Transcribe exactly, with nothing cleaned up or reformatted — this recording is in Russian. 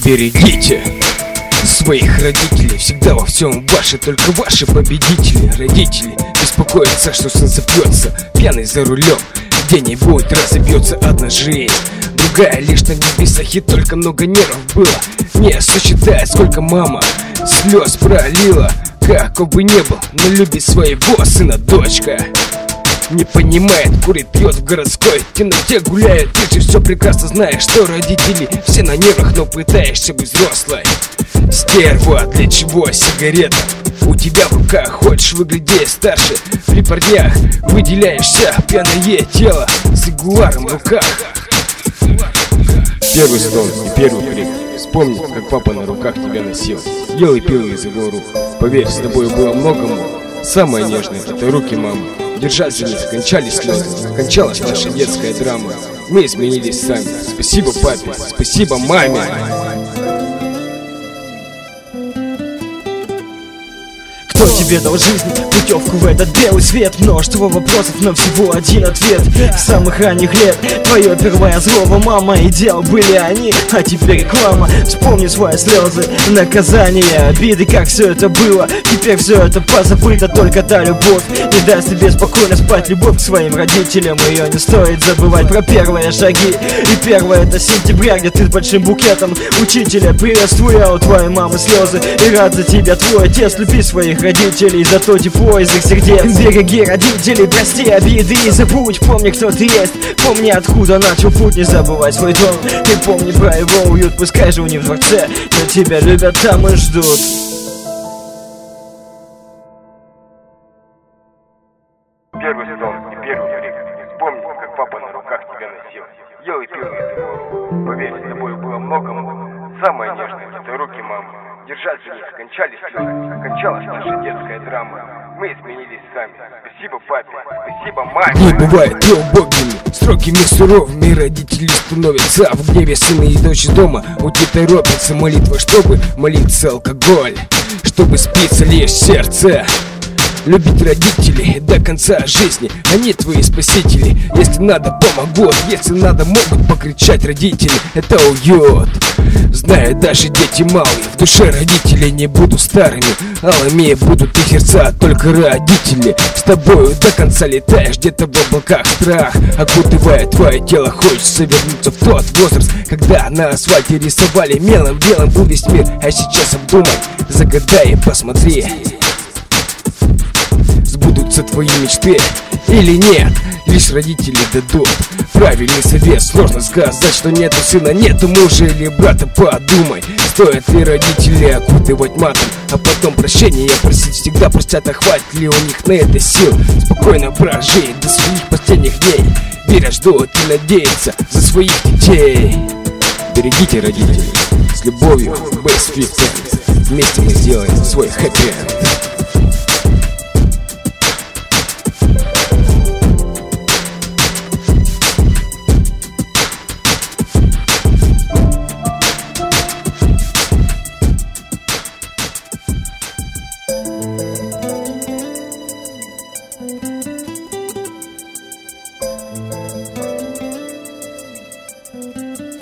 Берегите своих родителей, всегда во всем ваши, только ваши победители. Родители беспокоятся, что сын сопьется пьяный за рулем, где-нибудь разобьется одна жизнь, другая лишь на небесах, и только много нервов было. Не сосчитает, сколько мама слез пролила. Каков бы ни был, но любит своего сына дочка. Не понимает, курит, пьет в городской темноте, гуляет. Ты же все прекрасно знаешь, что родители все на нервах, но пытаешься быть взрослой. Стерва, для чего сигарета у тебя в руках? Хочешь выглядеть старше, при парнях выделяешься, пьяное тело с ягуаром в руках. Первый стон и первый крик. Вспомни, как папа на руках тебя носил, ел и пил из его рук. Поверь, с тобой было многому. Самое нежное — это руки мамы. Держать за них кончались слезы, кончалась наша детская драма. Мы изменились сами. Спасибо папе, спасибо маме. Кто тебе дал жизнь, путевку в этот белый свет? Множество вопросов, но всего один ответ. С самых ранних лет твое первое слово мама и дел были они, а теперь реклама. Вспомни свои слезы, наказание, обиды, как все это было. Теперь все это позабыто, только та любовь не даст тебе спокойно спать. Любовь к своим родителям, ее не стоит забывать. Про первые шаги, и первое это сентября, где ты с большим букетом учителя приветствую, а у твоей мамы слезы. И рад за тебя твой отец, люби своих родителей, за то тепло из их сердец. Береги родителей, прости обиды и забудь. Помни, кто ты есть, помни, откуда начал путь. Не забывай свой дом и помни про его уют. Пускай же не в дворце, но тебя любят там и ждут. Первый стон и первый крик. Вспомни, как папа на руках тебя носил, ел и пил из его рук. Поверь, с тобой было многому. Самое нежное — это руки мамы. Держать за них кончались слезы, кончалась наша детская драма. Мы изменились сами. Спасибо папе, спасибо маме. Не бывает убогими, строгими, суровыми. Родители становятся в гневе сына и дочь из дома. У тебя торопится молитва, чтобы молиться алкоголь, чтобы спиться лишь сердце. Любить родителей до конца жизни, они твои спасители. Если надо, помогут, если надо, могут покричать родители. Это уют. Знают даже дети малые, в душе родители не будут старыми, алыми будут их сердца, только родители. С тобою до конца летаешь, где-то в облаках страх окутывает твое тело. Хочется вернуться в тот возраст, когда на асфальте рисовали мелом белым был весь мир. А сейчас обдумай, загадай и посмотри, сбудутся твои мечты или нет. Лишь родители дадут правильный совет. Сложно сказать, что нету сына, нету мужа или брата. Подумай, стоит ли родители окутывать матом, а потом прощения просить? Всегда простят, а хватит ли у них на это сил? Спокойно прожить до своих последних дней, веря, ждут и надеются за своих детей. Берегите родителей, с любовью, Best Weekend. Вместе мы сделаем свой хэппи-энд. Thank you.